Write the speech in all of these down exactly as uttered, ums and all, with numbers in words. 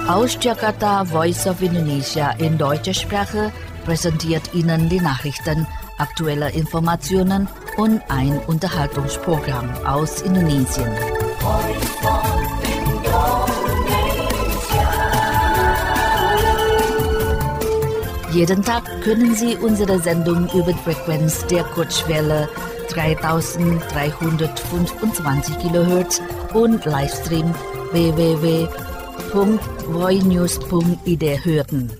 Aus Jakarta, Voice of Indonesia in deutscher Sprache präsentiert Ihnen die Nachrichten, aktuelle Informationen und ein Unterhaltungsprogramm aus Indonesien. Jeden Tag können Sie unsere Sendung über die Frequenz der Kurzwelle dreitausenddreihundertfünfundzwanzig Kilohertz und Livestream w w w punkt voinews punkt i d hören.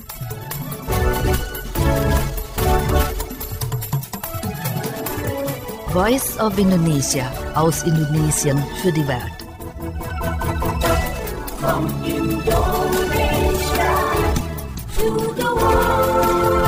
Voice of Indonesia aus Indonesien für die Welt. From Indonesia to the world.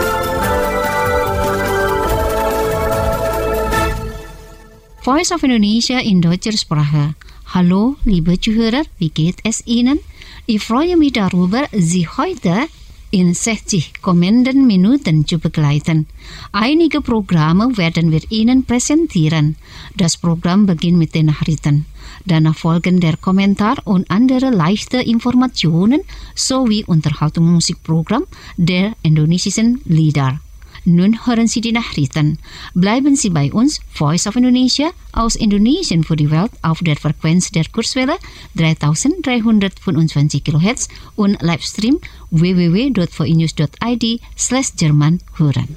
Voice of Indonesia in deutscher Sprache. Hallo, liebe Zuhörer, wie geht es Ihnen? Ich freue mich darüber, Sie heute in sechzig kommenden Minuten zu begleiten. Einige Programme werden wir Ihnen präsentieren. Das Programm beginnt mit den Nachrichten. Danach folgen der Kommentar und andere leichte Informationen sowie Unterhaltungsmusikprogramm der indonesischen Lieder. Nun hören Sie die Nachrichten. Bleiben Sie bei uns, Voice of Indonesia aus Indonesien für die Welt auf der Frequenz der Kurzwelle dreitausenddreihundertfünfundzwanzig Kilohertz und Livestream w w w punkt voinews punkt i d slash Jerman hören.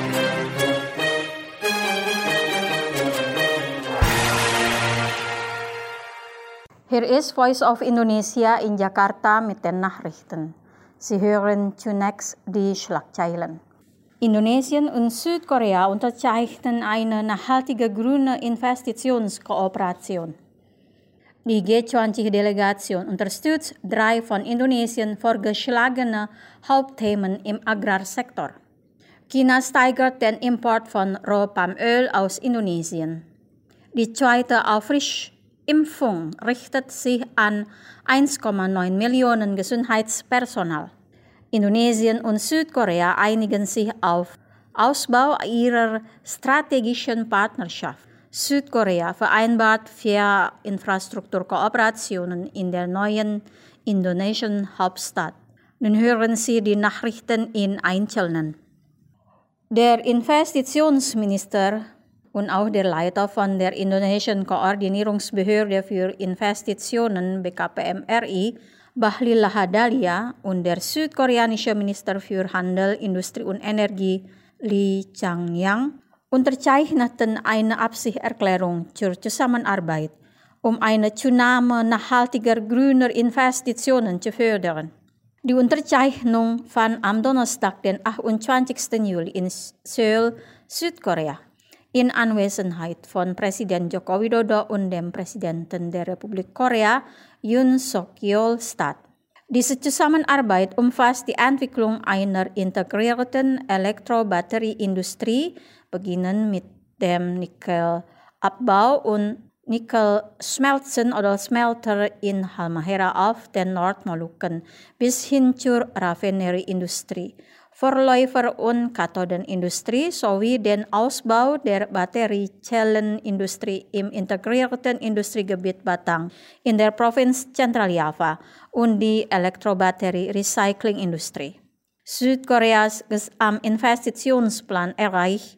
Hier ist Voice of Indonesia in Jakarta mit den Nachrichten. Sie hören zunächst die Schlagzeilen. Indonesien und Südkorea unterzeichnen eine nachhaltige grüne Investitionskooperation. Die G zwanzig-Delegation unterstützt drei von Indonesien vorgeschlagene Hauptthemen im Agrarsektor. China steigert den Import von Rohpalmöl aus Indonesien. Die zweite Auffrischimpfung richtet sich an eins Komma neun Millionen Gesundheitspersonal. Indonesien und Südkorea einigen sich auf Ausbau ihrer strategischen Partnerschaft. Südkorea vereinbart vier Infrastrukturkooperationen in der neuen indonesischen Hauptstadt. Nun hören Sie die Nachrichten in Einzelnen. Der Investitionsminister und auch der Leiter von der indonesischen Koordinierungsbehörde für Investitionen B K P M R I, Bahlil Lahadalia, und der südkoreanische Minister für Handel, Industrie und Energie, Lee Chang-yang, unterzeichneten eine Absichtserklärung zur Zusammenarbeit, um eine Zunahme nachhaltiger grüner Investitionen zu fördern. Die Unterzeichnung fand am Donnerstag, den achtundzwanzigsten Juli in Seoul, Südkorea, in Anwesenheit von Präsident Joko Widodo und dem Präsidenten der Republik Korea, Yoon Suk-yeol, statt. Diese Zusammenarbeit umfasst die Entwicklung einer integrierten Elektrobatterieindustrie, beginnend mit dem Nickelabbau und Nickel-Schmelzen oder Smelter in Halmahera auf den Nordmolukken bis hin zur Raffinerieindustrie, Vorläufer- und Kathodenindustrie sowie den Ausbau der Batteriezellenindustrie im integrierten Industriegebiet Batang in der Provinz Zentraljava und die Elektrobatterie-Recyclingindustrie. Südkoreas Gesamtinvestitionsplan erreicht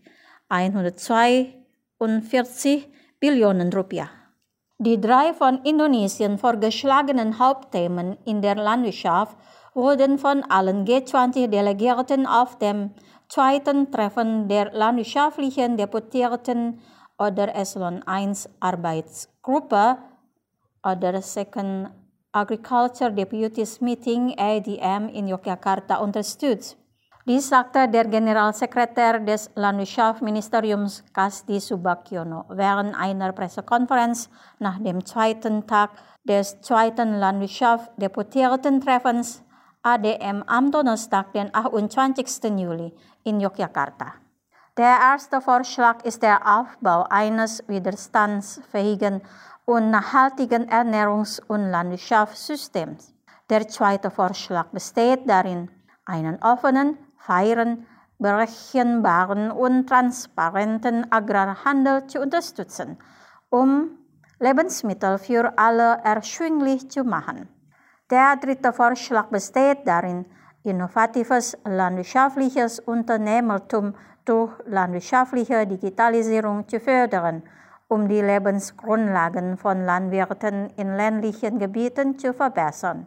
hundertzweiundvierzig Billionen Rupiah. Die drei von Indonesien vorgeschlagenen Hauptthemen in der Landwirtschaft wurden von allen G zwanzig-Delegierten auf dem zweiten Treffen der landwirtschaftlichen Deputierten oder Eselon eins Arbeitsgruppe oder Second Agriculture Deputies Meeting A D M in Yogyakarta unterstützt. Dies sagte der Generalsekretär des Landwirtschaftsministeriums Kasdi Subakyono während einer Pressekonferenz nach dem zweiten Tag des zweiten Landwirtschaftsdeputierten-Treffens A D M am Donnerstag, den achtundzwanzigsten Juli in Yogyakarta. Der erste Vorschlag ist der Aufbau eines widerstandsfähigen und nachhaltigen Ernährungs- und Landwirtschaftssystems. Der zweite Vorschlag besteht darin, einen offenen, fairen, berechenbaren und transparenten Agrarhandel zu unterstützen, um Lebensmittel für alle erschwinglich zu machen. Der dritte Vorschlag besteht darin, innovatives landwirtschaftliches Unternehmertum durch landwirtschaftliche Digitalisierung zu fördern, um die Lebensgrundlagen von Landwirten in ländlichen Gebieten zu verbessern.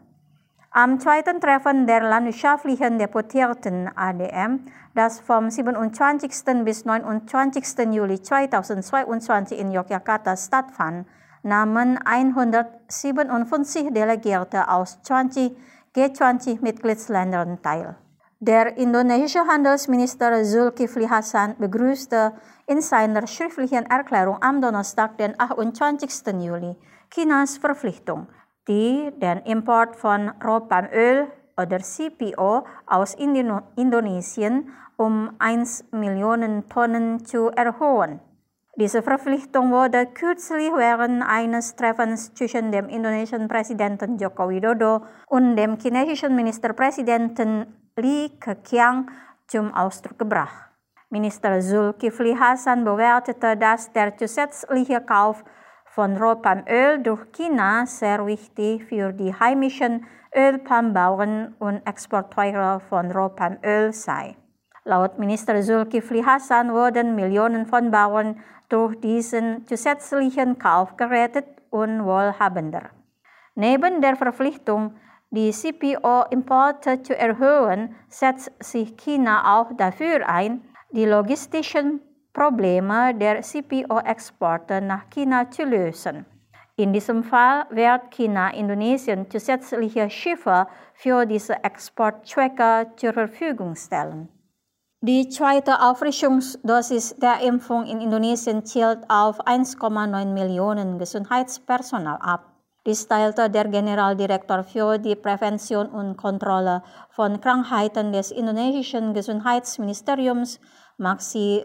Am zweiten Treffen der landwirtschaftlichen Deputierten A D M, das vom siebenundzwanzigsten bis neunundzwanzigsten Juli zweitausendzweiundzwanzig in Yogyakarta stattfand, nahmen hundertsiebenundfünfzig Delegierte aus zwanzig G zwanzig-Mitgliedsländern teil. Der indonesische Handelsminister Zulkifli Hasan begrüßte in seiner schriftlichen Erklärung am Donnerstag, den achtundzwanzigsten Juli, Chinas Verpflichtung, die den Import von Rohpalmöl oder C P O aus Indo- Indonesien um eine Million Tonnen zu erhöhen. Diese Verpflichtung wurde kürzlich während eines Treffens zwischen dem indonesischen Präsidenten Joko Widodo und dem chinesischen Ministerpräsidenten Li Keqiang zum Ausdruck gebracht. Minister Zulkifli Hasan bewertete, dass der zusätzliche Kauf von Rohpalmöl durch China sehr wichtig für die heimischen Ölpalmbauern und Exporteure von Rohpalmöl sei. Laut Minister Zulkifli Hasan wurden Millionen von Bauern durch diesen zusätzlichen Kauf gerettet und wohlhabender. Neben der Verpflichtung, die C P O-Importe zu erhöhen, setzt sich China auch dafür ein, die logistischen Probleme der C P O-Exporte nach China zu lösen. In diesem Fall wird China Indonesien zusätzliche Schiffe für diese Exportzwecke zur Verfügung stellen. Die zweite Auffrischungsdosis der Impfung in Indonesien zielt auf eins Komma neun Millionen Gesundheitspersonal ab. Dies teilte der Generaldirektor für die Prävention und Kontrolle von Krankheiten des indonesischen Gesundheitsministeriums Maxi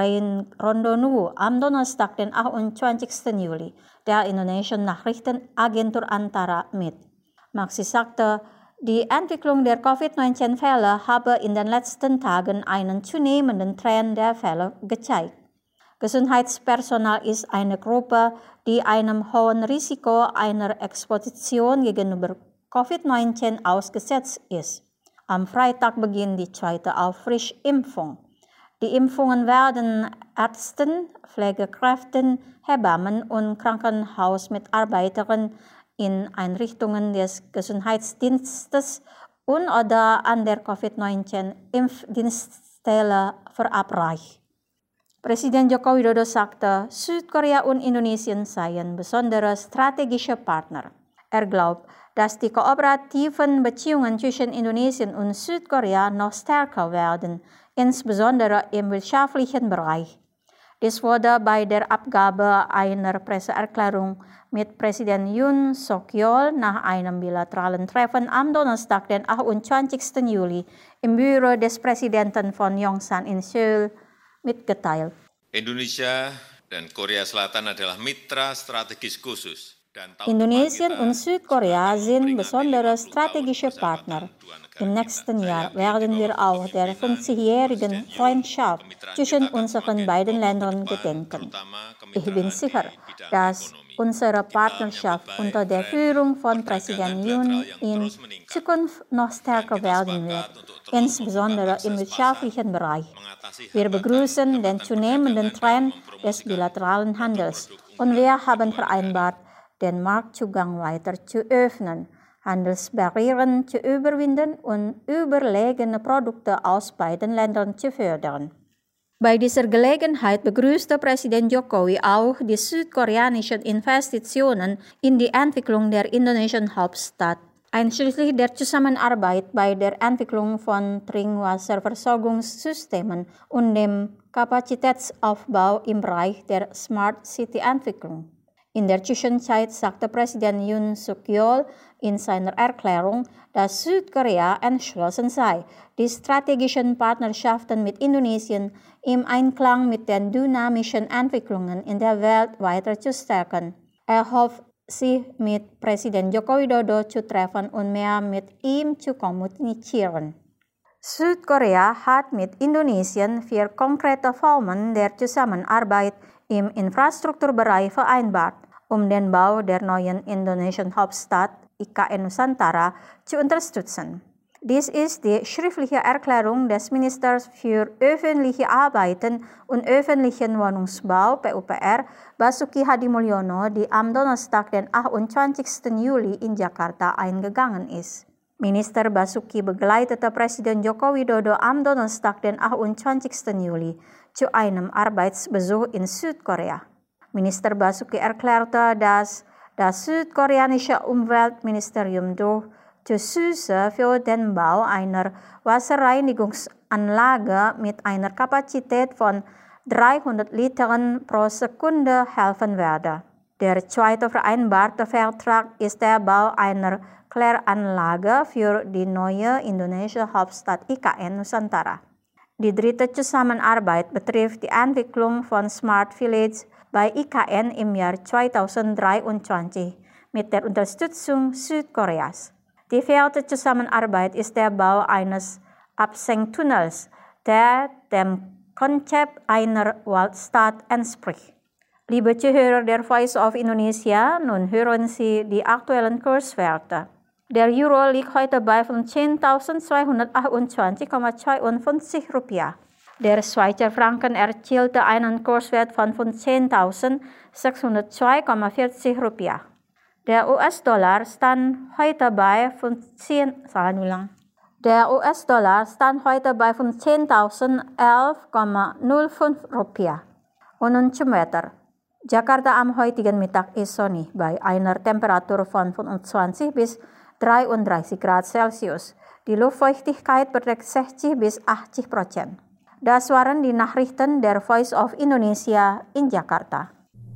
Rondonu am Donnerstag, den achtundzwanzigsten Juli, der indonesischen Nachrichtenagentur Antara mit. Maxi sagte, die Entwicklung der Covid neunzehn Fälle habe in den letzten Tagen einen zunehmenden Trend der Fälle gezeigt. Gesundheitspersonal ist eine Gruppe, die einem hohen Risiko einer Exposition gegenüber Covid neunzehn ausgesetzt ist. Am Freitag beginnt die zweite Auffrischimpfung. Die Impfungen werden Ärzten, Pflegekräften, Hebammen und Krankenhausmitarbeiterinnen in Einrichtungen des Gesundheitsdienstes und oder an der Covid neunzehn Impfdienststelle verabreicht. Präsident Joko Widodo sagte, Südkorea und Indonesien seien besondere strategische Partner. Er glaubt, dass die kooperativen Beziehungen zwischen Indonesien und Südkorea noch stärker werden, insbesondere im wirtschaftlichen Bereich. Dies wurde bei der Abgabe einer Presseerklärung mit Präsident Yoon Suk-yeol nach einem bilateralen Treffen am Donnerstag, den achtundzwanzigsten Juli, im Büro des Präsidenten von Yongsan in Seoul mitgeteilt. Indonesia dan Korea Selatan adalah mitra strategis khusus. Indonesien und Südkorea sind besondere strategische Partner. Im nächsten Jahr werden wir auch der fünfzigjährigen Freundschaft zwischen unseren beiden Ländern gedenken. Ich bin sicher, dass unsere Partnerschaft unter der Führung von Präsident Yoon in Zukunft noch stärker werden wird, insbesondere im wirtschaftlichen Bereich. Wir begrüßen den zunehmenden Trend des bilateralen Handels und wir haben vereinbart, den Marktzugang weiter zu öffnen, Handelsbarrieren zu überwinden und überlegene Produkte aus beiden Ländern zu fördern. Bei dieser Gelegenheit begrüßte Präsident Jokowi auch die südkoreanischen Investitionen in die Entwicklung der indonesischen Hauptstadt, einschließlich der Zusammenarbeit bei der Entwicklung von Trinkwasserversorgungssystemen und dem Kapazitätsaufbau im Bereich der Smart City-Entwicklung. In der Zwischenzeit sagte Präsident Yoon Suk-yeol in seiner Erklärung, dass Südkorea entschlossen sei, die strategischen Partnerschaften mit Indonesien im Einklang mit den dynamischen Entwicklungen in der Welt weiter zu stärken. Er hofft, sich mit Präsident Joko Widodo zu treffen und mehr mit ihm zu kommunizieren. Südkorea hat mit Indonesien vier konkrete Formen der Zusammenarbeit im Infrastrukturbereich vereinbart, um den Bau der neuen indonesischen Hauptstadt I K N Nusantara zu unterstützen. Dies ist die schriftliche Erklärung des Ministers für öffentliche Arbeiten und öffentlichen Wohnungsbau P U P R Basuki Hadimulyono, die am Donnerstag, den achtundzwanzigsten Juli in Jakarta eingegangen ist. Minister Basuki begleitete Presiden Joko Widodo am Donnerstag, den achtundzwanzigsten Juli, zu einem Arbeitsbesuch in Südkorea. Minister Basuki erklärte, dass das südkoreanische Umweltministerium durch Zuschüsse für den Bau einer Wasserreinigungsanlage mit einer Kapazität von dreihundert Litern pro Sekunde helfen werde. Der zweite vereinbarte Vertrag ist der Bau einer Kläranlage für die neue indonesische Hauptstadt I K N Nusantara. Die dritte Zusammenarbeit betrifft die Entwicklung von Smart Village bei I K N im Jahr zweitausenddreiundzwanzig mit der Unterstützung Südkoreas. Die vierte Zusammenarbeit ist der Bau eines Absenktunnels, der dem Konzept einer Waldstadt entspricht. Liebe Zuhörer der Voice of Indonesia, nun hören Sie die aktuellen Kurswerte. Der Euro liegt heute bei fünfzehntausendzweihundertachtundzwanzig Komma zweiundfünfzig Rupiah. Der Schweizer Franken erzielte einen Kurswert von fünfzehntausendsechshundertzwei Komma vierzig Rupiah. Der U S-Dollar stand heute bei fünfzehn, salah ulang. Der U S-Dollar stand heute bei fünfzehntausendelf Komma null fünf Rupiah. Und nun zum Wetter. Jakarta am heutigen Mittag ist sonnig bei einer Temperatur von fünfundzwanzig bis dreiunddreißig Grad Celsius. Die Luftfeuchtigkeit beträgt sechzig bis achtzig Prozent. Das waren die Nachrichten der Voice of Indonesia in Jakarta.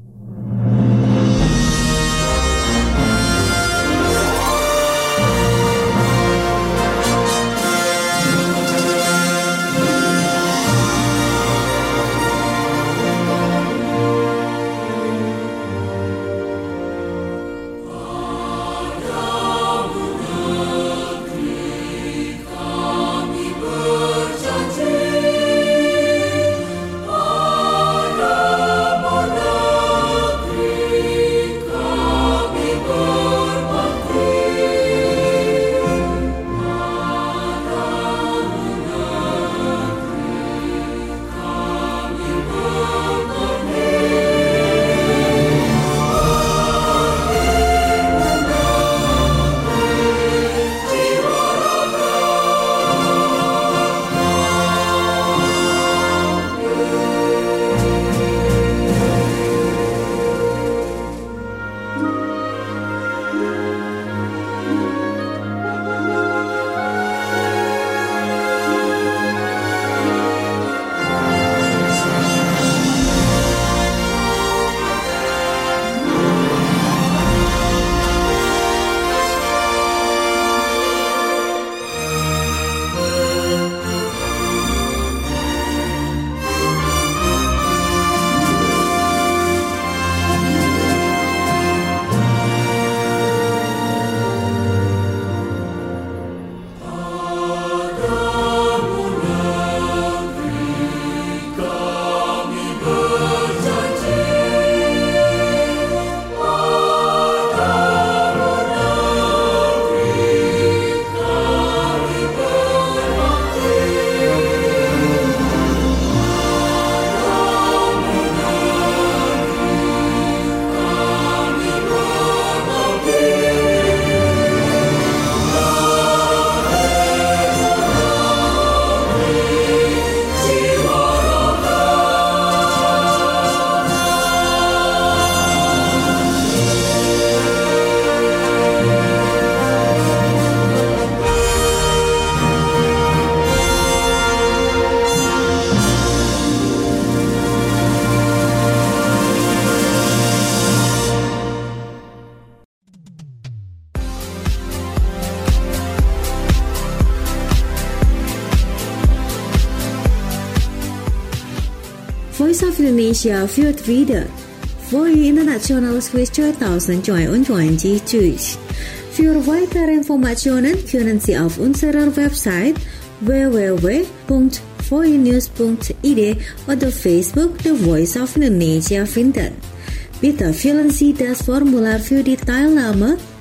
Voice of Indonesia führt wieder Voice Internationales Quiz zweitausendzweiundzwanzig durch. Für weitere Informationen können Sie auf unserer Website w w w punkt voice news punkt i d oder Facebook The Voice of Indonesia finden. Bitte füllen Sie das Formular für die Teilnahme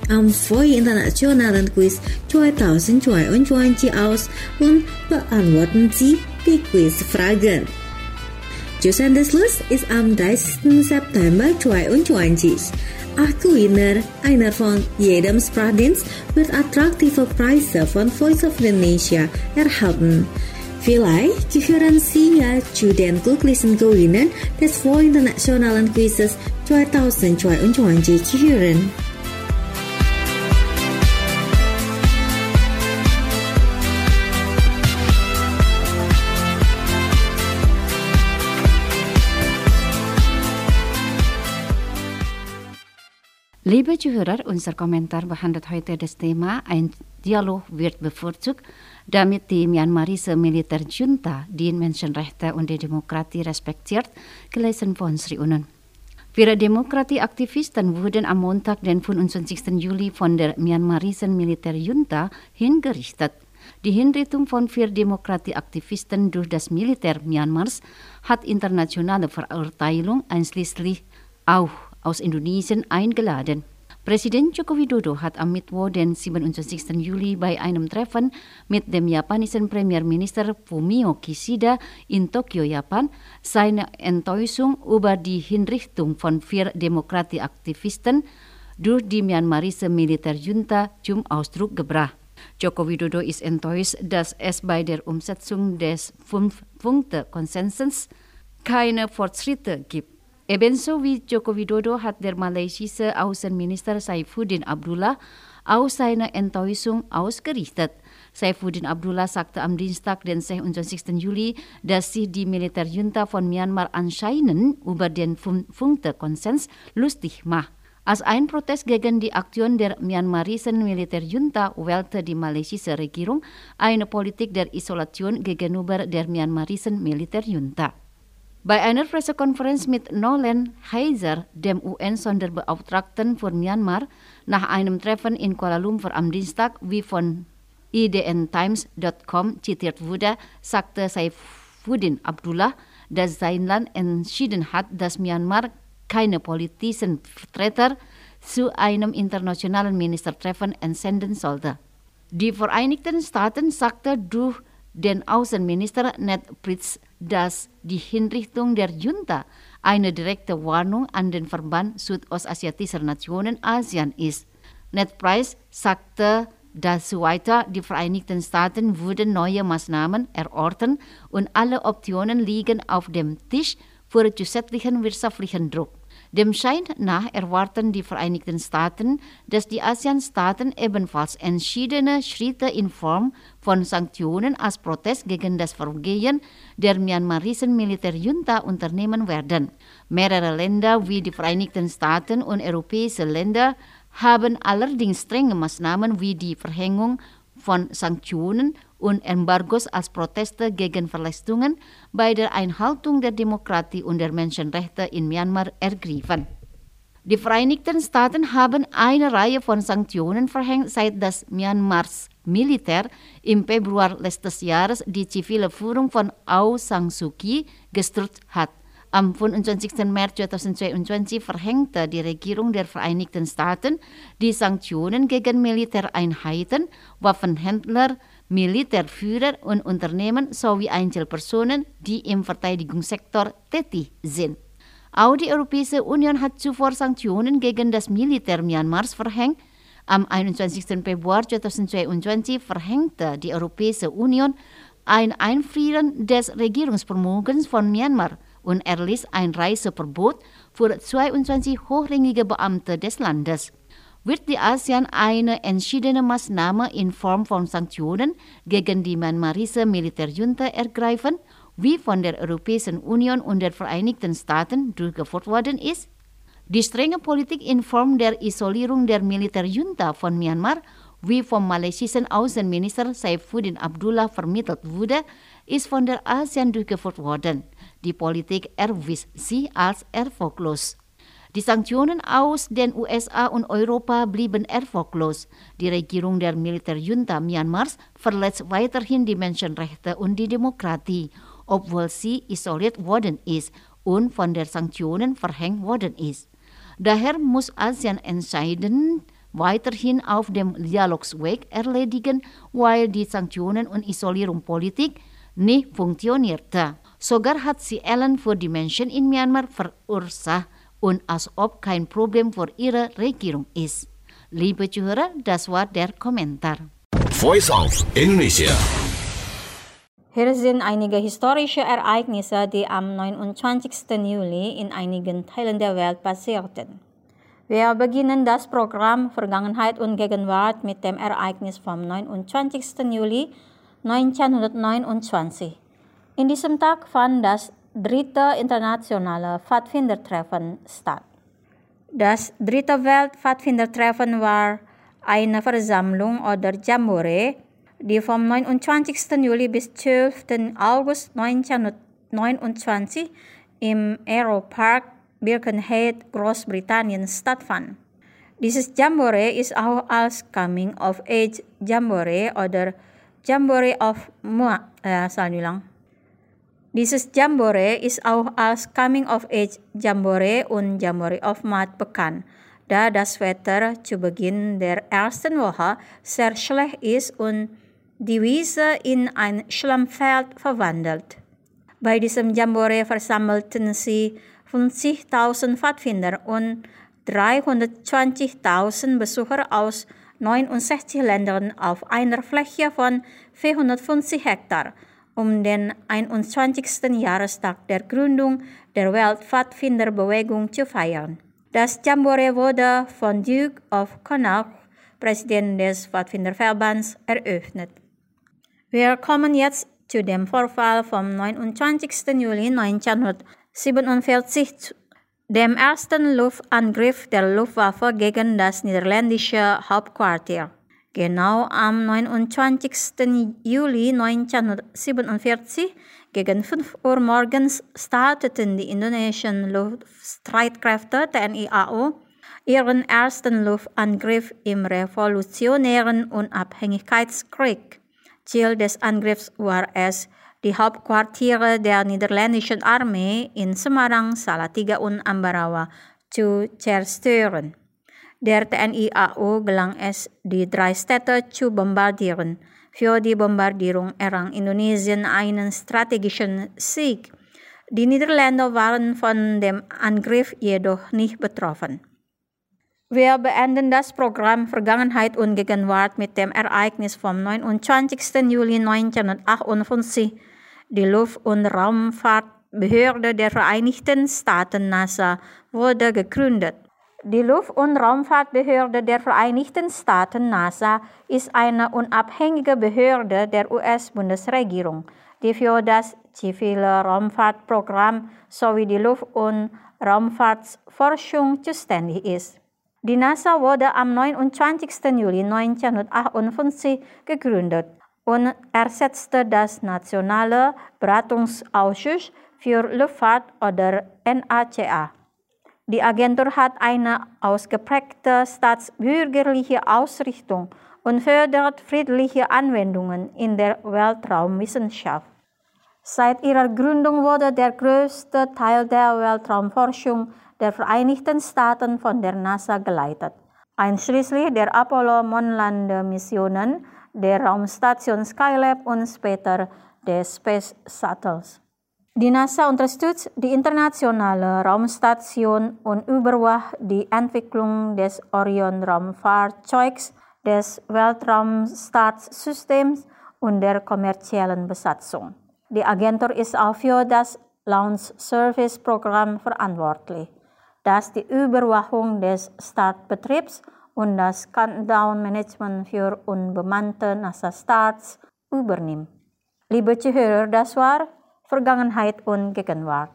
am Voi internationalen Quiz zweitausendzweiundzwanzig aus und beantworten Sie die Quizfragen. Josandeslus ist am dreißigsten September zweiundzwanzig. Acht Gewinner, einer von jedem Sprachdienst, wird attraktive Preise von Voice of Indonesia erhalten. Vielleicht gehören Sie ja zu den glücklichen Gewinnern des Voi internationalen Quizzes zweitausendzweiundzwanzig gehören. Liebe Zuhörer, unser Kommentar behandelt heute das Thema Ein Dialog wird bevorzugt, damit die myanmarische Militärjunta die Menschenrechte und die Demokratie respektiert, gelesen von Sri Unen. Vier Demokratieaktivisten wurden am Montag, den fünfundzwanzigsten Juli, von der myanmarischen Militärjunta hingerichtet. Die Hinrichtung von vier Demokratieaktivisten durch das Militär Myanmars hat internationale Verurteilung einschließlich auch aus Indonesien eingeladen. Präsident Joko Widodo hat am Mittwoch, den siebenundzwanzigsten Juli, bei einem Treffen mit dem japanischen Premierminister Fumio Kishida in Tokio, Japan, seine Enttäuschung über die Hinrichtung von vier Demokratieaktivisten durch die myanmarische Militärjunta zum Ausdruck gebracht. Joko Widodo ist enttäuscht, dass es bei der Umsetzung des Fünf-Punkte-Konsensus keine Fortschritte gibt. Ebenso wie Joko Widodo hat der malaysische Außenminister Saifuddin Abdullah auch seine Enttäuschung ausgerichtet. Saifuddin Abdullah sagte am Dienstag, den sechsundzwanzigsten Juli, dass sich die Militärjunta von Myanmar anscheinend über den Fünf-Punkte-Konsens lustig macht. Als ein Protest gegen die Aktion der myanmarischen Militärjunta wählte die malaysische Regierung eine Politik der Isolation gegenüber der myanmarischen Militärjunta. Bei einer Pressekonferenz mit Nolan Heiser, dem U N-Sonderbeauftragten für Myanmar, nach einem Treffen in Kuala Lumpur am Dienstag, wie von I D N Times Punkt com zitiert wurde, sagte Saifuddin Abdullah, dass sein Land entschieden hat, dass Myanmar keine politischen Vertreter zu einem internationalen Ministertreffen entsenden sollte. Die Vereinigten Staaten sagte durch den Außenminister Ned Price, dass die Hinrichtung der Junta eine direkte Warnung an den Verband südostasiatischer Nationen ASEAN ist. Ned Price sagte dazu weiter, die Vereinigten Staaten würden neue Maßnahmen erörtern und alle Optionen liegen auf dem Tisch für zusätzlichen wirtschaftlichen Druck. Dem Schein nach erwarten die Vereinigten Staaten, dass die ASEAN-Staaten ebenfalls entschiedene Schritte in Form von Sanktionen als Protest gegen das Vorgehen der myanmarischen Militärjunta unternehmen werden. Mehrere Länder wie die Vereinigten Staaten und europäische Länder haben allerdings strenge Maßnahmen wie die Verhängung von Sanktionen und Embargos als Proteste gegen Verletzungen bei der Einhaltung der Demokratie und der Menschenrechte in Myanmar ergriffen. Die Vereinigten Staaten haben eine Reihe von Sanktionen verhängt, seit das Myanmars Militär im Februar letztes Jahres die zivile Führung von Aung San Suu Kyi gestürzt hat. Am fünfundzwanzigsten März zweitausendzweiundzwanzig verhängte die Regierung der Vereinigten Staaten die Sanktionen gegen Militäreinheiten, Waffenhändler, Militärführer und Unternehmen sowie Einzelpersonen, die im Verteidigungssektor tätig sind. Auch die Europäische Union hat zuvor Sanktionen gegen das Militär Myanmars verhängt. Am einundzwanzigsten Februar zweitausendzweiundzwanzig verhängte die Europäische Union ein Einfrieren des Regierungsvermögens von Myanmar und erließ ein Reiseverbot für zweiundzwanzig hochrangige Beamte des Landes. Wird die ASEAN eine entschiedene Maßnahme in Form von Sanktionen gegen die myanmarische Militärjunta ergreifen, wie von der Europäischen Union und den Vereinigten Staaten durchgeführt worden ist? Die strenge Politik in Form der Isolierung der Militärjunta von Myanmar, wie vom malaysischen Außenminister Saifuddin Abdullah vermittelt wurde, ist von der ASEAN durchgeführt worden. Die Politik erwies sie als erfolglos. Die Sanktionen aus den U S A und Europa blieben erfolglos. Die Regierung der Militärjunta Myanmars verletzt weiterhin die Menschenrechte und die Demokratie, obwohl sie isoliert worden ist und von den Sanktionen verhängt worden ist. Daher muss ASEAN entscheiden, weiterhin auf dem Dialogsweg erledigen, weil die Sanktionen und Isolierung Politik nicht funktionierte. Sogar hat sie Ellen für die Menschen in Myanmar verursacht und als ob kein Problem für ihre Regierung ist. Liebe Zuhörer, das war der Kommentar. Voice of Indonesia. Hier sind einige historische Ereignisse, die am neunundzwanzigsten Juli in einigen Teilen der Welt passierten. Wir beginnen das Programm Vergangenheit und Gegenwart mit dem Ereignis vom neunundzwanzigsten Juli neunzehnhundertneunundzwanzig. In diesem Tag fand das dritte internationale Pfadfindertreffen statt. Das dritte Weltpfadfindertreffen war eine Versammlung oder Jamboree, die vom neunundzwanzigsten Juli bis zwölften August neunzehnhundertneunundzwanzig im Aeropark Birkenhead, Großbritannien stattfand. Dieses Jamboree ist auch als Coming of Age Jamboree oder Jamboree of Mua, äh, salah ulang. Dieses Jamboree ist auch als Coming of Age Jamboree und Jamboree of Mud bekannt, da das Wetter zu Beginn der ersten Woche sehr schlecht ist und die Wiese in ein Schlammfeld verwandelt. Bei diesem Jamboree versammelten sie fünfzigtausend Pfadfinder und dreihundertzwanzigtausend Besucher aus neunundsechzig Ländern auf einer Fläche von vierhundertfünfzig Hektar, um den einundzwanzigsten Jahrestag der Gründung der Weltpfadfinderbewegung zu feiern. Das Jamboree wurde von Duke of Connaught, Präsident des Pfadfinderverbands, eröffnet. Wir kommen jetzt zu dem Vorfall vom neunundzwanzigsten Juli neunzehnhundertsiebenundvierzig, dem ersten Luftangriff der Luftwaffe gegen das niederländische Hauptquartier. Genau am neunundzwanzigsten Juli neunzehnhundertsiebenundvierzig gegen fünf Uhr morgens starteten die indonesischen Luftstreitkräfte T N I A U ihren ersten Luftangriff im revolutionären Unabhängigkeitskrieg. Ziel des Angriffs war es, die Hauptquartiere der niederländischen Armee in Semarang, Salatiga und Ambarawa zu zerstören. Der T N I A U gelang es, die drei Städte zu bombardieren. Für die Bombardierung errang Indonesien einen strategischen Sieg. Die Niederländer waren von dem Angriff jedoch nicht betroffen. Wir beenden das Programm Vergangenheit und Gegenwart mit dem Ereignis vom neunundzwanzigsten Juli neunzehnhundertachtundfünfzig. Die Luft- und Raumfahrtbehörde der Vereinigten Staaten NASA wurde gegründet. Die Luft- und Raumfahrtbehörde der Vereinigten Staaten NASA ist eine unabhängige Behörde der U S-Bundesregierung, die für das zivile Raumfahrtprogramm sowie die Luft- und Raumfahrtforschung zuständig ist. Die NASA wurde am neunundzwanzigsten Juli neunzehnhundertachtundfünfzig gegründet und ersetzte das Nationale Beratungsausschuss für Luftfahrt oder N A C A. Die Agentur hat eine ausgeprägte staatsbürgerliche Ausrichtung und fördert friedliche Anwendungen in der Weltraumwissenschaft. Seit ihrer Gründung wurde der größte Teil der Weltraumforschung der Vereinigten Staaten von der NASA geleitet, einschließlich der Apollo-Mondlandemissionen, der Raumstation Skylab und später des Space Shuttles. Die NASA unterstützt die internationale Raumstation und überwacht die Entwicklung des Orion-Raumfahrzeugs, des Weltraumstartsystems und der kommerziellen Besatzung. Die Agentur ist auch für das Launch Service Programm verantwortlich, das die Überwachung des Startbetriebs und das Countdown-Management für unbemannte NASA-Starts übernimmt. Liebe Zuhörer, das war Vergangenheit und Gegenwart.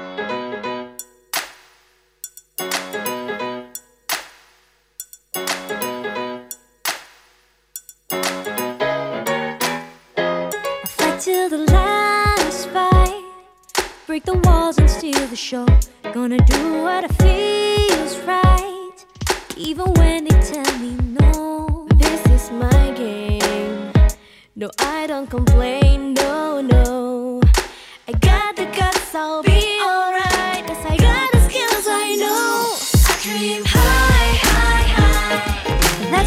Fight till the last fight, break the walls and steal the show. Gonna do what feels right, even when they tell me no. This is my game. No, I don't complain. No, no. I got the guts, I'll be alright. 'Cause I got the skills, I know. I dream high, high, high.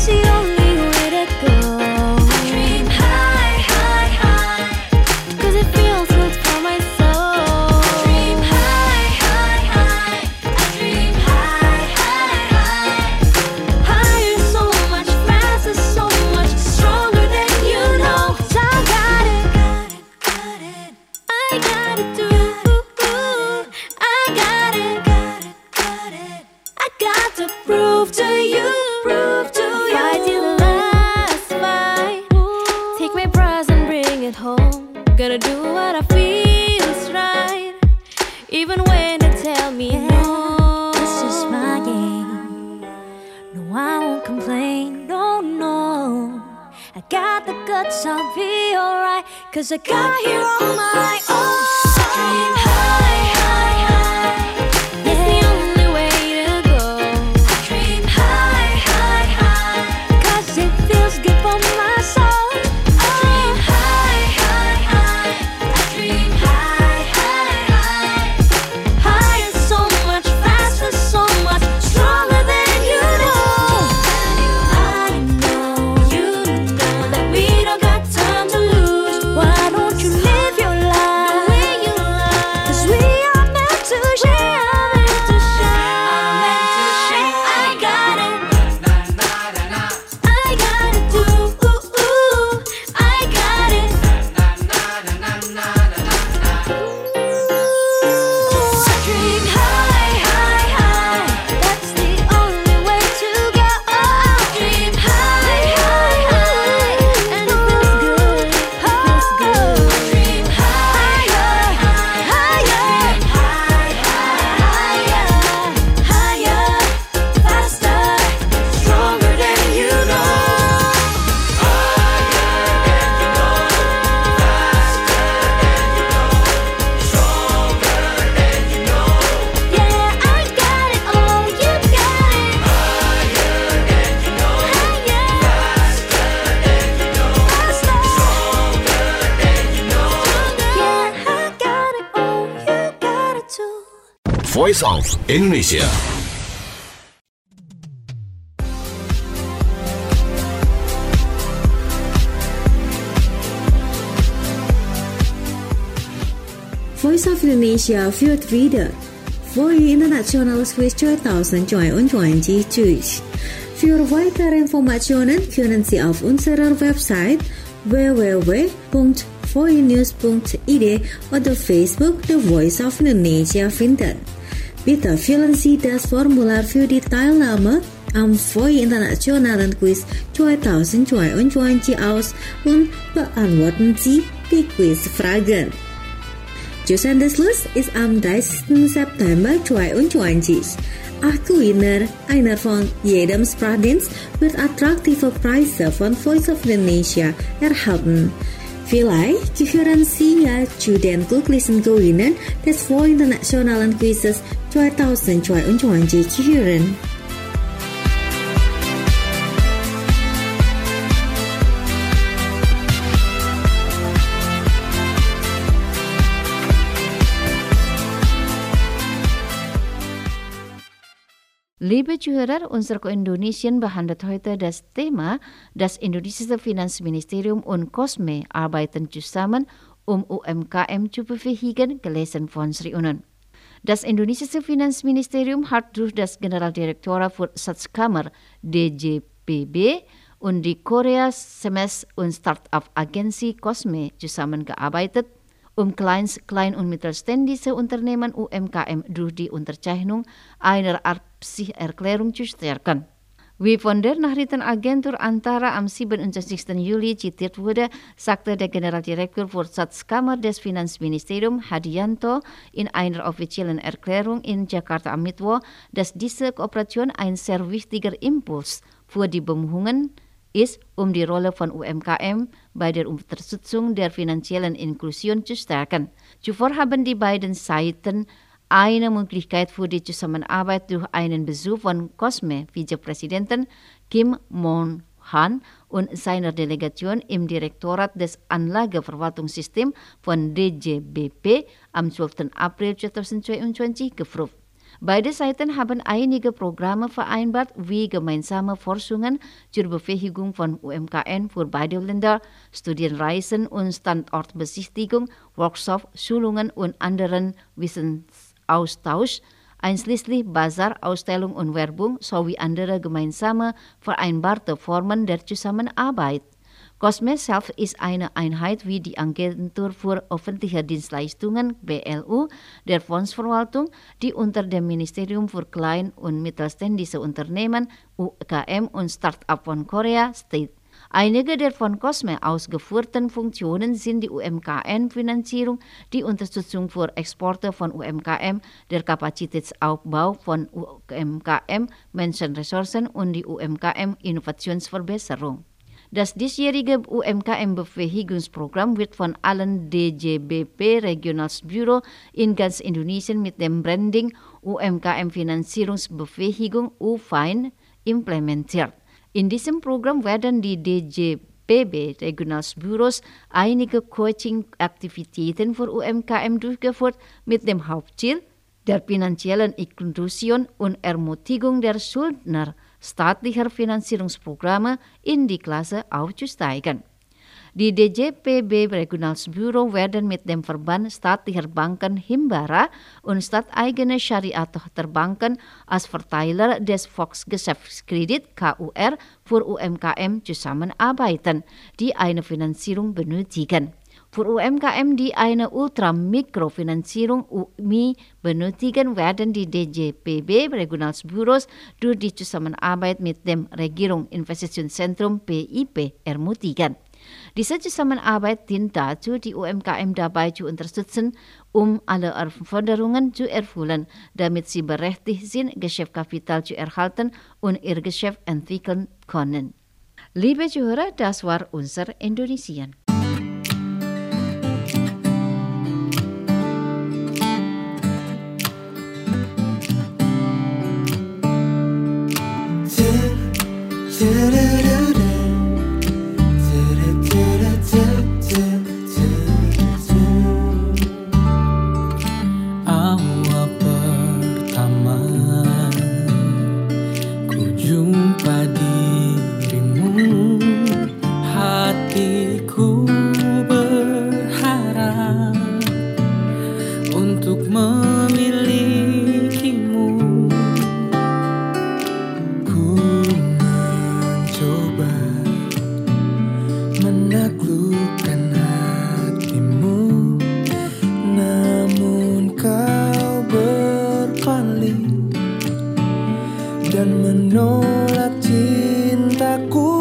That's the only way to go. Dream high, high, high, 'cause it feels good for my soul. Dream high, high, high, I dream high, high, high. Higher, so much faster, so much stronger than you know. 'Cause I got it, got it, got it. I got it too. I got it, got it, got it. I got to prove to you, prove to you. Fight till the last fight. Take my prize and bring it home. Gonna do what I feel's right, even when they tell me no. This is my game. No, I won't complain. No, no. I got the guts. I'll be alright. 'Cause I got here on my own. Dream high, high, high. That's the only way to go. Dream high, high, high. 'Cause it feels good for my soul. Dream high, high, high. I dream high, high, high. Higher, so much faster, so much stronger than you know. I know, you know that we don't got time to lose. Why don't you live your life the way you love? 'Cause we are meant to share, meant to share, meant to share. I got it, I got it too. I got it. Dream high, high, high. That's the only way to go. Dream high, high, high. And it feels good, it feels good. Dream higher, higher, higher, higher, faster, stronger than you know. Yeah, I got it, oh, you got it. Higher, faster, stronger than you know. Yeah, I got it, oh, you got it too. Voice of Indonesia. Voice of Indonesia Field Reader. Voi Internationales Quiz zweitausendzweiundzwanzig durch. Für weitere Informationen können Sie auf unserer Website w w w punkt voinews punkt i d oder Facebook The Voice of Indonesia finden. Bitte füllen Sie das Formular für die Teilnahme am Voi Internationalen Quiz zweitausendzweiundzwanzig aus und beantworten Sie die Quizfragen. Jusendeslus ist am dreißigsten September zweitausendzweiundzwanzig. Acht Gewinner, einer von jedem Sprachdienst, wird attraktive Preise von Voice of Indonesia erhalten. Vielleicht gehören Sie ja zu den glücklichen Gewinnern des Voi Internationalen Quizzes zweitausendzweiundzwanzig gehören. Liebe Zuhörer, unsere Indonesien behandelt heute das Thema, das indonesische Finanzministerium und COSME arbeiten zusammen, um U M K M zu befähigen, gelesen von Sri Unen. Das indonesische Finanzministerium hat durch das Generaldirektorat für Staatskammer D J P B und die Korea Semes und Start-up-Agency COSME zusammengearbeitet, um Kleins-, Klein- und Mittelständische Unternehmen U M K M durch die Unterzeichnung einer Absichtserklärung zu stärken. Wie von der Nachrichtenagentur Antara am siebenundzwanzigsten Juli zitiert wurde, sagte der Generaldirektor für Staatskammer des Finanzministeriums Hadianto in einer offiziellen Erklärung in Jakarta am Mittwoch, dass diese Kooperation ein sehr wichtiger Impuls für die Bemühungen ist, um die Rolle von U M K M bei der Unterstützung der finanziellen Inklusion zu stärken. Zuvor haben die beiden Seiten eine Möglichkeit für die Zusammenarbeit durch einen Besuch von COSME-Vizepräsidenten Kim Moon-han und seiner Delegation im Direktorat des Anlageverwaltungssystems von D J B P am zwölften April zweitausendzweiundzwanzig geprüft. Beide Seiten haben einige Programme vereinbart, wie gemeinsame Forschungen zur Befähigung von U M K M für beide Länder, Studienreisen und Standortbesichtigung, Workshops, Schulungen und anderen Wissensaustausch, einschließlich Bazar, Ausstellung und Werbung sowie andere gemeinsame vereinbarte Formen der Zusammenarbeit. COSME selbst ist eine Einheit wie die Agentur für öffentliche Dienstleistungen B L U der Fondsverwaltung, die unter dem Ministerium für Klein- und Mittelständische Unternehmen U K M und Start-up von Korea steht. Einige der von COSME ausgeführten Funktionen sind die U M K M-Finanzierung, die Unterstützung für Exporte von U M K M, der Kapazitätsaufbau von U M K M, Menschenressourcen und die U M K M-Innovationsverbesserung. Das diesjährige U M K M-Befähigungsprogramm wird von allen D J B P Regionalbüro in ganz Indonesien mit dem Branding U M K M-Finanzierungsbefähigung U F I N implementiert. In diesem Programm werden die D J B B Regionalbüros einige Coaching-Aktivitäten für U M K M durchgeführt mit dem Hauptziel der finanziellen Inklusion und Ermutigung der Schuldner staatlicher Finanzierungsprogramme in die Klasse aufzusteigen. Die D J B B Regionalbüro werden mit dem Verband staatlicher Banken Himbara und staateigene Syariah-Tochterbanken als Verteiler des Volksgeschäftskredit K U R für U M K M zusammenarbeiten, die eine Finanzierung benötigen. Für U M K M, die eine Ultramikrofinanzierung U M I benötigen, werden die D J B B Regionalbüros durch die Zusammenarbeit mit dem Regierungsinvestitionszentrum P I P ermutigen. Diese Zusammenarbeit dient dazu, die U M K M dabei zu unterstützen, um alle Anforderungen zu erfüllen, damit sie berechtigt sind, Geschäftskapital zu erhalten und ihr Geschäft entwickeln können. Liebe Zuhörer, das war unser Indonesien. Awal pertama ku jumpa dirimu, hatiku berharap untuk memilikimu. Ku mencoba menaklukkan hatimu, namun kau berpaling dan menolak cintaku.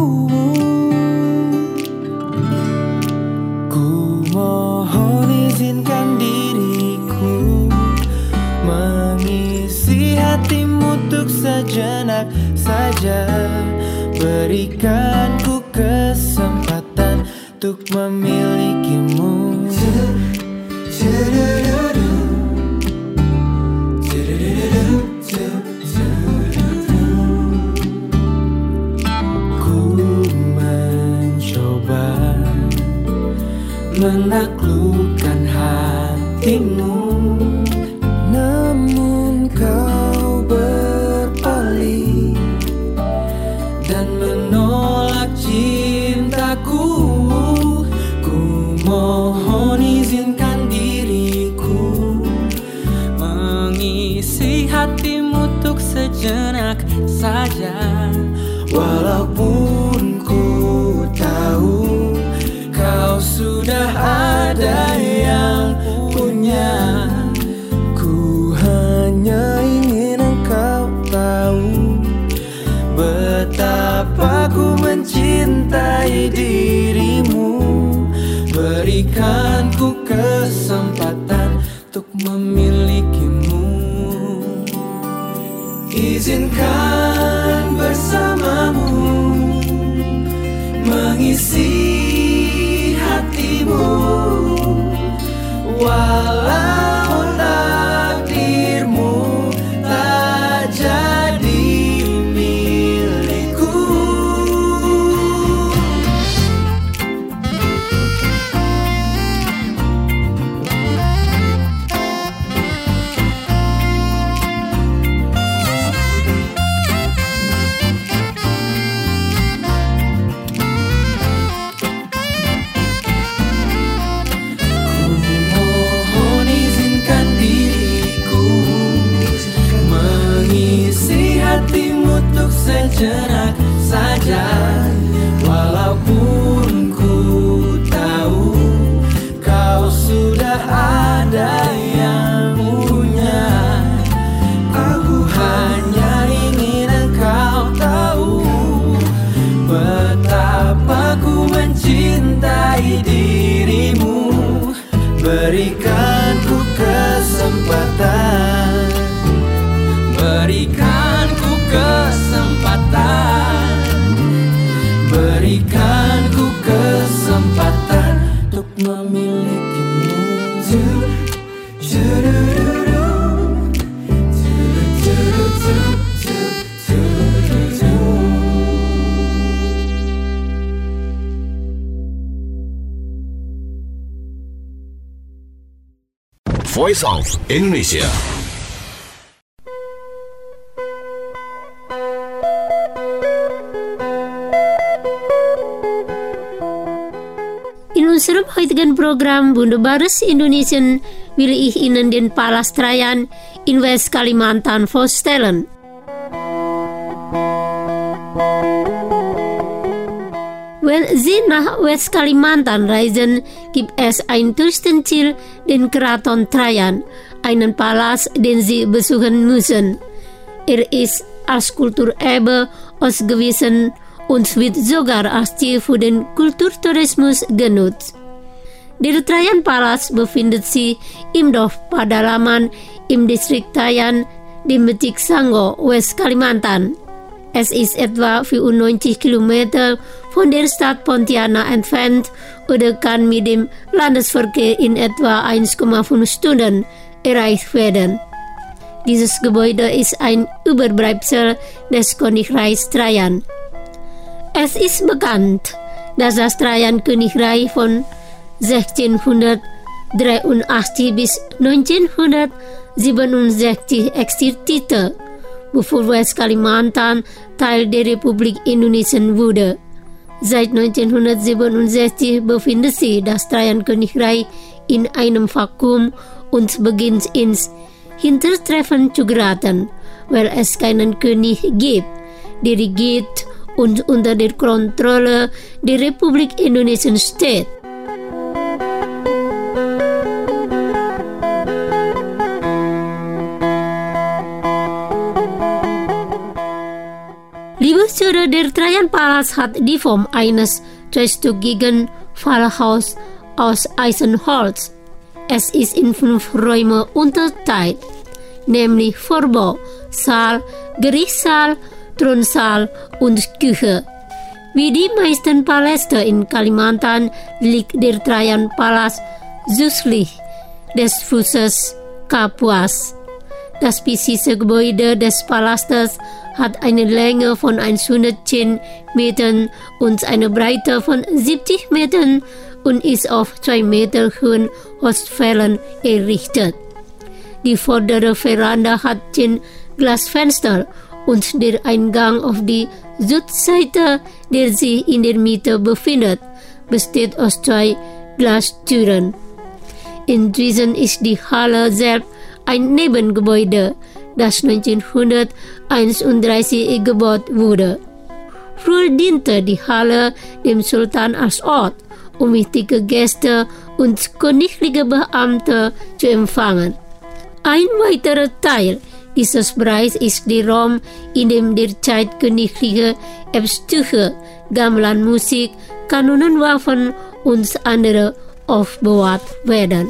Ku mohon izinkan diriku mengisi hatimu untuk sejenak saja. Berikan ku kesempatan untuk memilikimu. Ku mencoba menaklukkan hatimu, namun kau berpaling dan menolak cintaku. Ku mohon izinkan diriku mengisi hatimu untuk sejenak saja. Walaupun ku tahu kau sudah ada yang punya, ku hanya ingin engkau tahu betapa ku mencintai dirimu. Berikan ku kesempatan untuk memilikimu. Izinkan bersamamu mengisi hatimu, walau takdirmu tak jadi milikku. saja, walaupun ku tahu kau sudah ada yang punya. Aku hanya ingin engkau tahu betapa ku mencintai dirimu. Berikan ku kesempatan, berikan ku kesempatan, berikan ku kesempatan untuk memilikimu. Voice of Indonesia. Inusrep hoitgen program Bunda Baris Indonesian wilih inen den palastrayan in West Kalimantan voorstellen. Wenn Sie nach West Kalimantan reisen, gibt es ein Touristenziel, den Kraton Trajan, einen Palast, den Sie besuchen müssen. Er ist als Kulturerbe ausgewiesen und wird sogar als Ziel für den Kulturtourismus genutzt. Der Trajan-Palast befindet sich im Dorf Padalaman im Distrikt Trajan, dem Metik Sango, West Kalimantan. Es ist etwa vierundneunzig Kilometer von der Stadt Pontianak entfernt oder kann mit dem Landesverkehr in etwa eins Komma fünf Stunden erreicht werden. Dieses Gebäude ist ein Überbleibsel des Königreichs Trajan. Es ist bekannt, dass das Trajan-Königreich von sechzehnhundertdreiundachtzig bis neunzehnhundertsiebenundsechzig existierte, bevor West Kalimantan Teil der Republik Indonesien wurde. Seit neunzehnhundertsiebenundsechzig befindet sich das Trajan-Königreich in einem Vakuum und beginnt ins Hintertreffen zu geraten, weil es keinen König gibt, der regiert und unter der Kontrolle der Republik Indonesien steht. Liebe Zuhörer, der Trajan-Palast hat die Form eines zweistöckigen Pfahlhauses aus Eisenholz. Es ist in fünf Räume unterteilt, nämlich Vorbau, Saal, Gerichtssaal, Thronsaal und Küche. Wie die meisten Paläste in Kalimantan liegt der Trajan-Palast südlich des Flusses Kapuas. Das präzise Gebäude des Palastes hat eine Länge von hundertzehn Metern und eine Breite von siebzig Metern und ist auf zwei Meter hohen Holzpfählen errichtet. Die vordere Veranda hat zehn Glasfenster und der Eingang auf die Südseite, der sich in der Mitte befindet, besteht aus zwei Glastüren. In diesen ist die Halle selbst ein Nebengebäude, das neunzehnhunderteinunddreißig gebaut wurde. Früher diente die Halle dem Sultan als Ort, um wichtige Gäste und königliche Beamte zu empfangen. Ein weiterer Teil dieses Bereichs ist der Raum, in dem derzeit königliche Erbstücke, Gamelan Musik, Kanonenwaffen und andere aufbewahrt werden.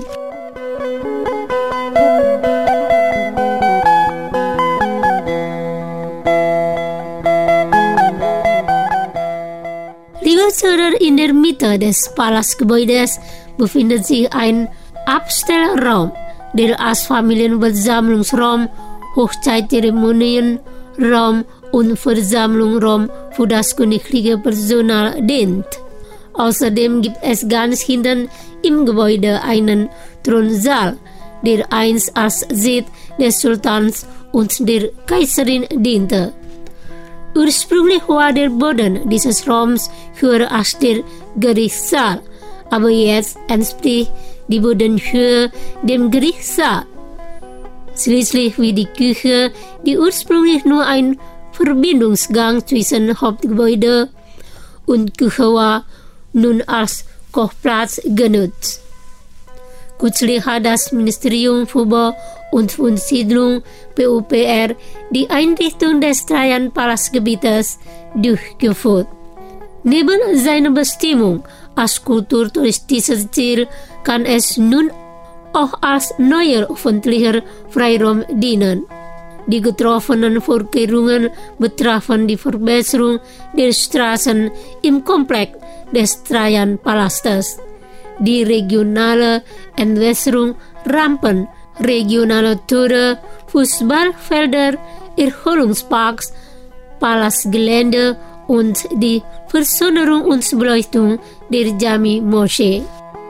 Liebe Zuhörer, in der Mitte des Palastgebäudes befindet sich ein Abstellraum, der als Familienversammlungsraum, Hochzeitzeremonien, Raum und Versammlungsraum für das königliche Personal dient. Außerdem gibt es ganz hinten im Gebäude einen Thronsaal, der einst als Sitz des Sultans und der Kaiserin diente. Ursprünglich war der Boden dieses Raums höher als der Gerichtssaal, aber jetzt entspricht die Bodenhöhe dem Gerichtssaal. Schließlich wie die Küche, die ursprünglich nur ein Verbindungsgang zwischen Hauptgebäude und Küche nun als Kochplatz genutzt. Kürzlich hat das Ministerium für Bau und Wohnsiedlung P U P R die Einrichtung des Trajan-Palastgebietes durchgeführt. Neben seiner Bestimmung als kulturtouristisches Ziel kann es nun auch als neuer öffentlicher Freiraum dienen. Die getroffenen Vorkehrungen betreffen die Verbesserung der Straßen im Komplex des Trajan-Palastes, die regionale Entwässerung, Rampen, regionale Tore, Fußballfelder, Erholungsparks, Palastgelände und die Versonerung und Beleuchtung der Jami-Moschee.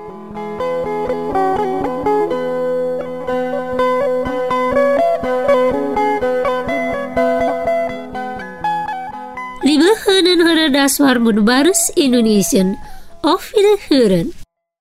Liebe Hörerinnen und Hörer, das war Mundbares Indonesien. Auf Wiederhören.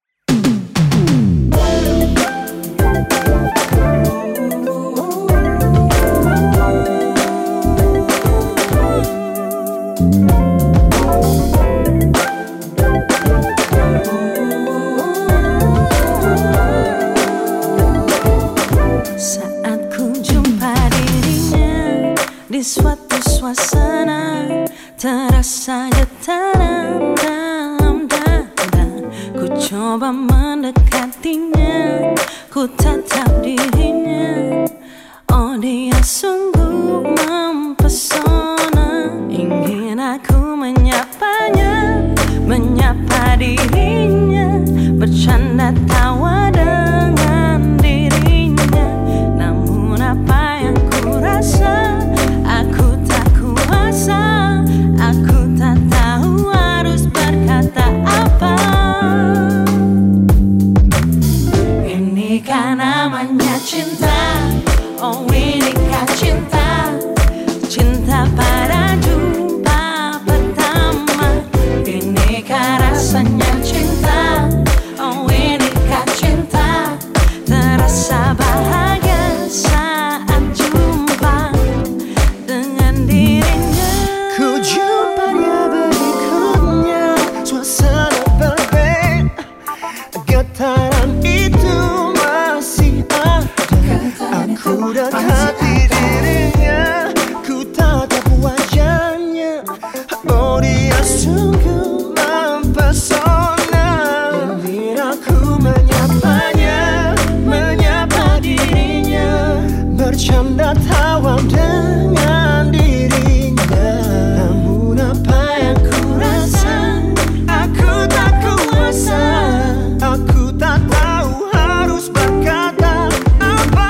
Saat ku jumpa dirinya di suatu suasana, terasa getaran dalam dada. Ku coba mendekatinya, ku tatap dirinya. Oh, dia sungguh mempesona. Ingin aku menyapanya, menyapa dirinya, bercanda tawa dengan dirinya. Namun apa yang ku rasa, aku tak kuasa. Aku tak tahu harus berkata apa. Ini kan namanya cinta. Oh, inikah cinta? Cinta pada jumpa pertama. Inikah rasanya cinta? Oh, inikah cinta? Terasa bahagia saat jumpa dengan dirinya. Ku jumpa dia berikutnya, suasana berbeda, getaran itu masih ada. Aku dekati dirinya, ku tatap wajahnya. Oh, dia sungguh mempesona. Ingin aku menyapanya, menyapa dirinya, bercanda tawa dengan dirinya. Namun apa yang ku rasa, aku tak kuasa. Aku tak tahu harus berkata apa.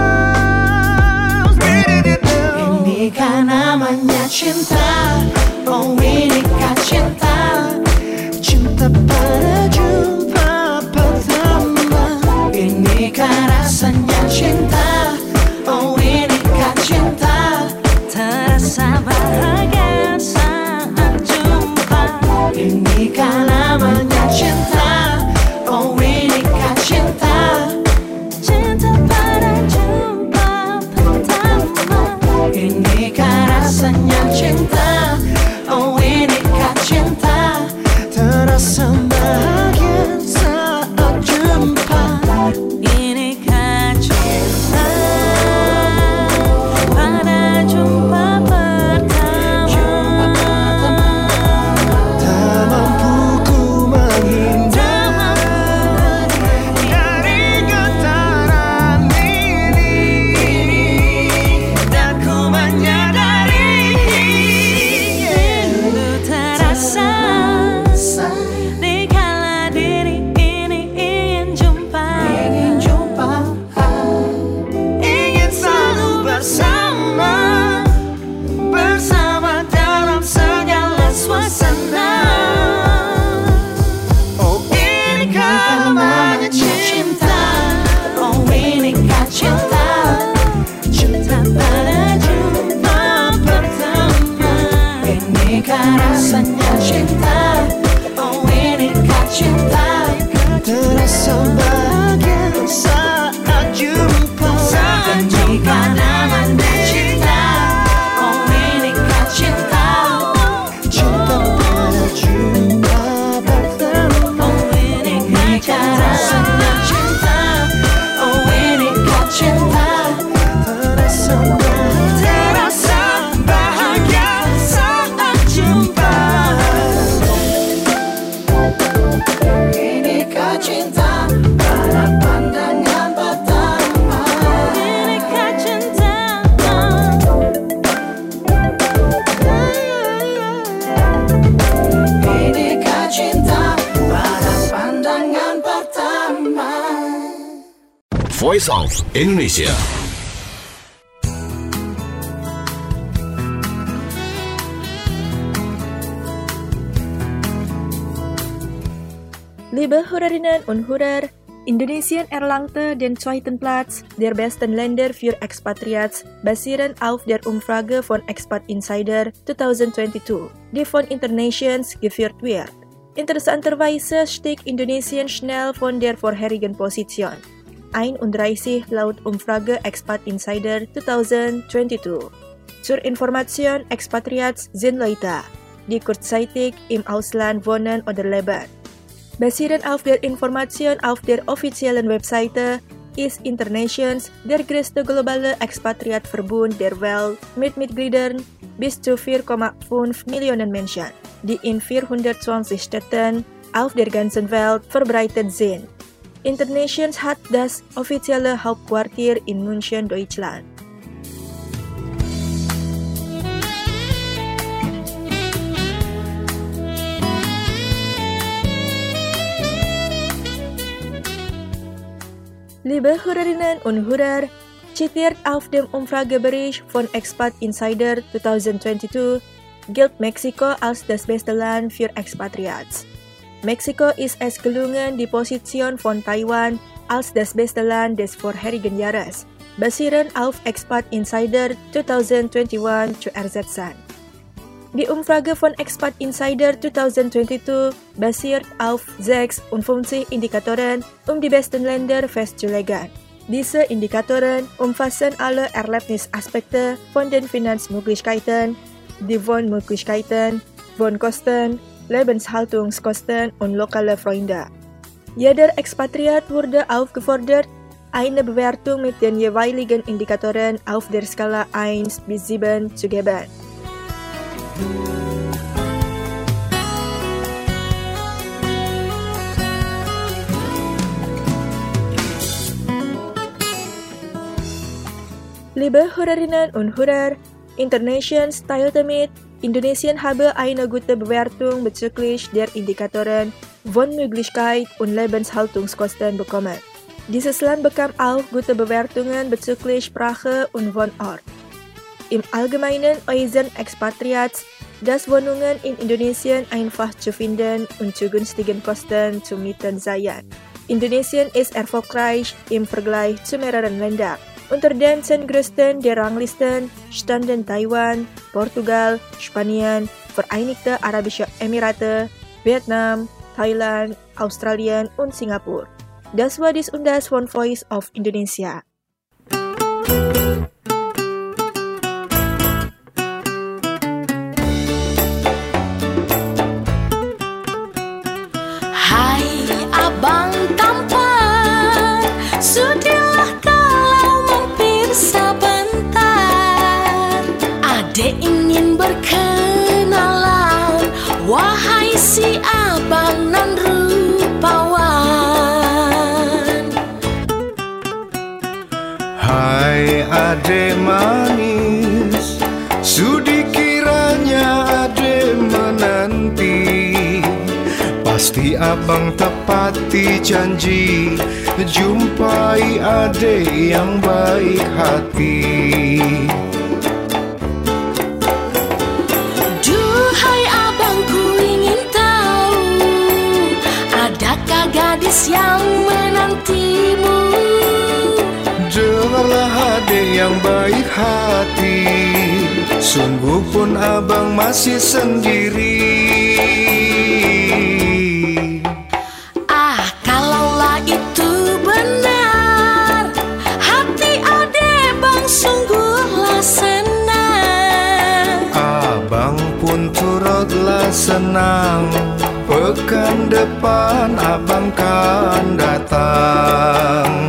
Ini kan namanya cinta. Oh, inikah cinta? Cinta pada jumpa pertama. Inikah rasanya cinta? Oh, inikah cinta? Terasa bahagia saat jumpa. Inikah namanya cinta? Oh, inikah cinta? Cinta pada jumpa pertama. Inikah rasanya cinta? Oh, inikah cinta? Terasa bahagia saat jumpa. Inikah cinta pada jumpa pertama? Tak mampu ku menghindar dari getaran ini, dan ku menyadari dulu terasa dikala diri ini ingin jumpa, ingin selalu bersama, bersama dalam segala suasana. oh inikah namanya cinta. Oh, inikah cinta? Cinta pada jumpa pertama. Inikah rasanya cinta? Oh, inikah cinta? Terasa bahagia saat jumpa. Saat jumpa namanya cinta. Oh, inikah Voice of Indonesia. Liebe Hörerinnen und Hörer, Indonesian erlangte den zweiten Platz der besten Länder für Expatriats basierend auf der Umfrage von Expat Insider zwanzig zweiundzwanzig, die von Internations geführt wird. Interessanterweise stieg Indonesien schnell von der vorherigen Position einunddreißig laut Umfrage Expat Insider zwanzig zweiundzwanzig. Zur Information, Expatriats sind Leute, die kurzzeitig im Ausland wohnen oder leben. Basierend auf der Information auf der offiziellen Webseite ist Internations der größte globale Expatriatverbund der Welt mit Mitgliedern bis zu vier Komma fünf Millionen Menschen, die in vierhundertzwanzig Städten auf der ganzen Welt verbreitet sind. Internations hat das offizielle Hauptquartier in München, Deutschland. Liebe Hörerinnen und Hörer, zitiert auf dem Umfragebericht von Expat Insider zwanzig zweiundzwanzig gilt Mexiko als das beste Land für Expatriats. Mexiko ist es gelungen, die Position von Taiwan als das beste Land des vorherigen Jahres, basierend auf Expat Insider zwanzig einundzwanzig zu ersetzen. Die Umfrage von Expat Insider zwanzig zweiundzwanzig basiert auf sechsundfünfzig Indikatoren, um die besten Länder festzulegen. Diese Indikatoren umfassen alle Erlebnisaspekte von den Finanzmöglichkeiten, die Wohnmöglichkeiten, Wohnkosten, Lebenshaltungskosten und lokale Freunde. Jeder Expatriat wurde aufgefordert, eine Bewertung mit den jeweiligen Indikatoren auf der Skala eins bis sieben zu geben. Liebe Hörerinnen und Hörer, Internations teilte mit, Indonesien habe eine gute Bewertung bezüglich der Indikatoren Wohnmöglichkeit und Lebenshaltungskosten bekommen. Dieses Land bekam auch gute Bewertungen bezüglich Sprache und Wohnort. Im Allgemeinen äußern Expatriats, dass Wohnungen in Indonesien einfach zu finden und zu günstigen Kosten zu mieten seien. Indonesien ist erfolgreich im Vergleich zu mehreren Ländern. Unter den zehn größten der Ranglisten standen Taiwan, Portugal, Spanien, Vereinigte Arabische Emirate, Vietnam, Thailand, Australien und Singapur. Das war dies und das von Voice of Indonesia. Hai abang tampan, sudilah kalau mampir sebentar. Adek ingin berkenalan, wahai si abang nan rupawan. Hai adek manis, sudi kiranya adek menanti. Pasti abang tepati janji, jumpai adek yang baik hati. Duhai abangku ingin tahu, adakah gadis yang menantimu? Dengarlah adek yang baik hati, sungguh pun abang masih sendiri. Ah, kalaulah itu benar, hati adek bang sungguhlah senang. Abang pun turutlah senang, pekan depan abang kan datang.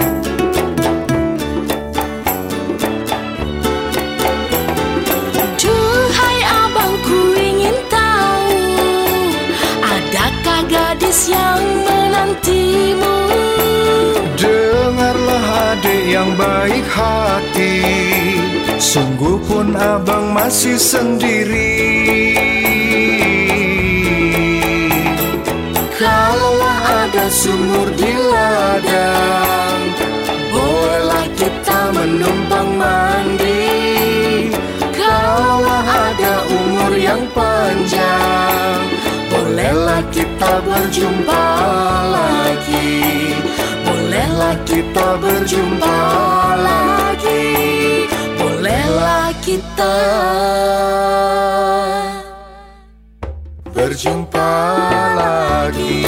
Duhai yang baik hati, sungguh pun abang masih sendiri. Kalaulah ada sumur di ladang, bolehlah kita menumpang mandi. Kalaulah ada umur yang panjang, bolehlah kita berjumpa lagi. Bolehlah kita berjumpa lagi. Bolehlah kita berjumpa lagi.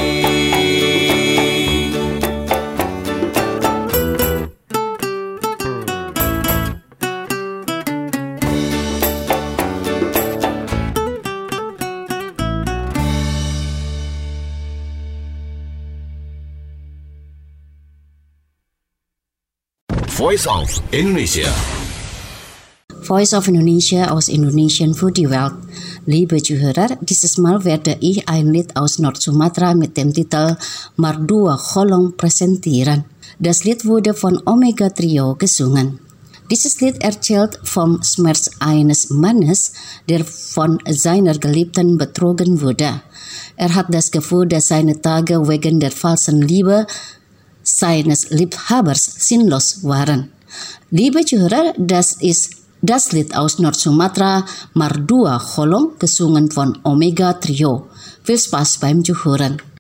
Voice of Indonesia. Voice of Indonesia aus Indonesien für die Welt. Liebe Zuhörer, dieses Mal werde ich ein Lied aus Nord-Sumatra mit dem Titel Mardua Holong präsentieren. Das Lied wurde von Omega Trio gesungen. Dieses Lied erzählt vom Schmerz eines Mannes, der von seiner Geliebten betrogen wurde. Er hat das Gefühl, dass seine Tage wegen der falschen Liebe seines Liebhabers sinnlos waren. Liebe Zuhörer, das ist das Lied aus Nord-Sumatra, Mardua Holong, gesungen von Omega Trio. Viel Spaß beim Zuhören.